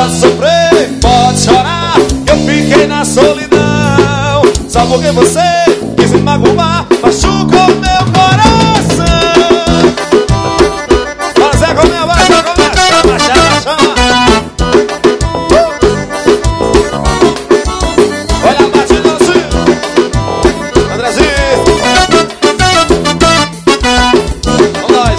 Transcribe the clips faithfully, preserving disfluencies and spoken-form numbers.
Pode sofrer, pode chorar, eu fiquei na solidão. Só porque você quis me magoar, machucou meu coração. Bora Zé, como é, bora Zé, como é? Chama, chama, chama. Olha a batida assim, Andrezinho. Vamos nós.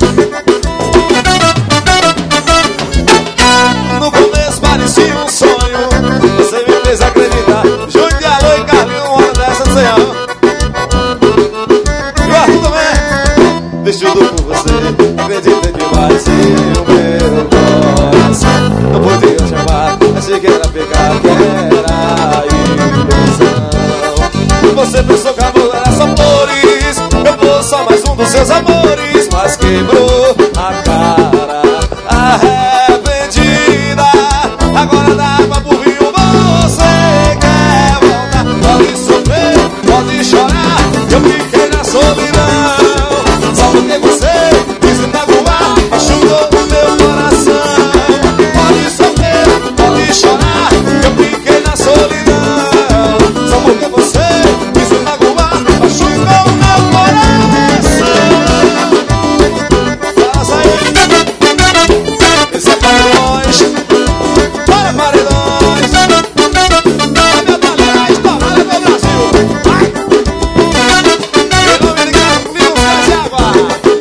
No começo parecia um sonho, você me fez acreditar. Júlio de Alô e Carlinhos, uma hora dessa sem a e o Arthur também, deixo tudo por você. Acreditei demais e o meu coração não podia te amar. Achei que era pecado, que era ilusão. Você pensou que amor era só flores, eu vou só mais um dos seus amores. Mas quebrou a cara, arrependida. Agora dá água pro rio, você quer voltar. Pode sofrer, pode chorar, eu fiquei na solidão. Só porque você quis me magoar, machucou o meu coração. Pode sofrer, pode chorar, eu fiquei na solidão. Só porque você quis me magoar, machucou o meu coração. Faz aí. Esse é paredões. Para paredões. Olha meu talento, estourada meu Brasil. Vai! Em nome de Carlos comigo, Pés de Água.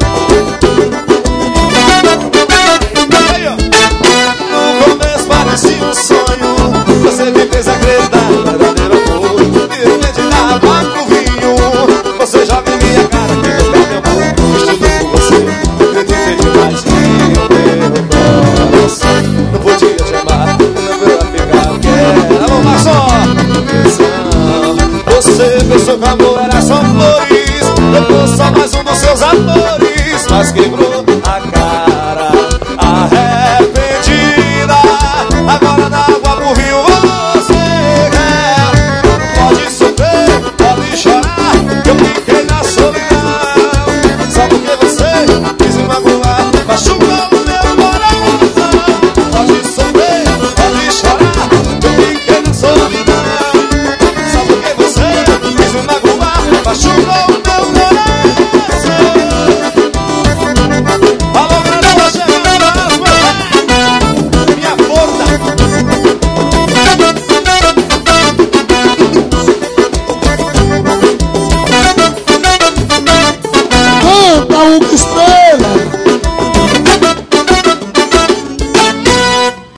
Aí, ó. No começo parecia um sonho, você me fez acreditar no verdadeiro amor. E acreditar no vinho, você joga em minha cara que eu quero teu amor. Estudo por você, acreditei demais que o meu coração não podia te amar, não veio a ficar o que era. Alô, Marçom! Você pensou que o amor era só flores, eu vou só mais um dos seus amores. Mas quebrou